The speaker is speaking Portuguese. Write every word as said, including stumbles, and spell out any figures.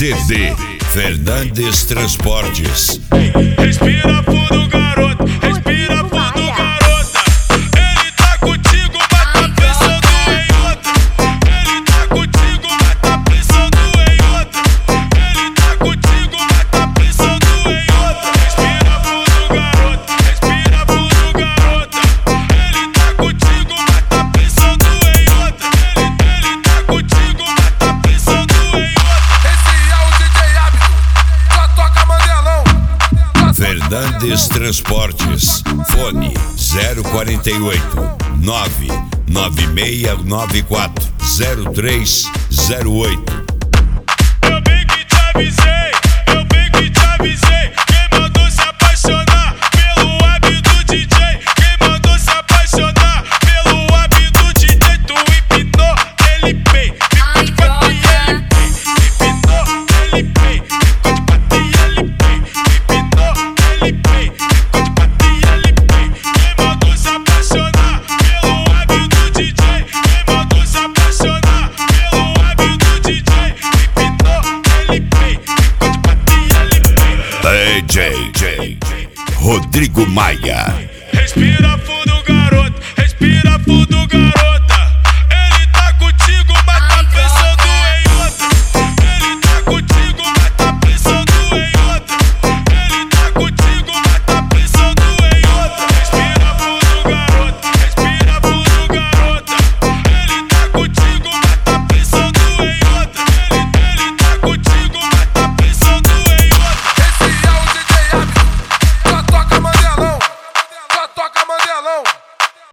C D Fernandes Transportes. Respira fundo, garoto, respira fundo, garota. Ele tá contigo, mas tá pensando em outra. Ele tá contigo, mas tá pensando em outra. Ele tá contigo, mas tá pensando em outra. Respira fundo, garoto, respira fundo, garota. Ele tá contigo, mas tá pensando em outra. Ele, ele tá contigo, mas tá pensando em outra. Esse é o D J Hábito, só toca Mandelão. Fernandes Transportes. Fone zero quarenta e oito, nove nove seis nove quatro, zero três zero oito. Eu bem que te avisei, eu bem que te avisei. Quem mandou se apaixonar pelo hábito do D J? Quem mandou se apaixonar pelo hábito do D J? Tu empinou, ele pei, ficou de pato e ele pei. Empinou, ele pei, ficou de pato e ele pei. Empinou, ele pei, ficou de pato e ele pei. Quem mandou se apaixonar pelo hábito do D J? Quem mandou se apaixonar pelo hábito do D J? Empinou, ele pei, ficou de pato e ele pei. D J Rodrigo Maia. Respira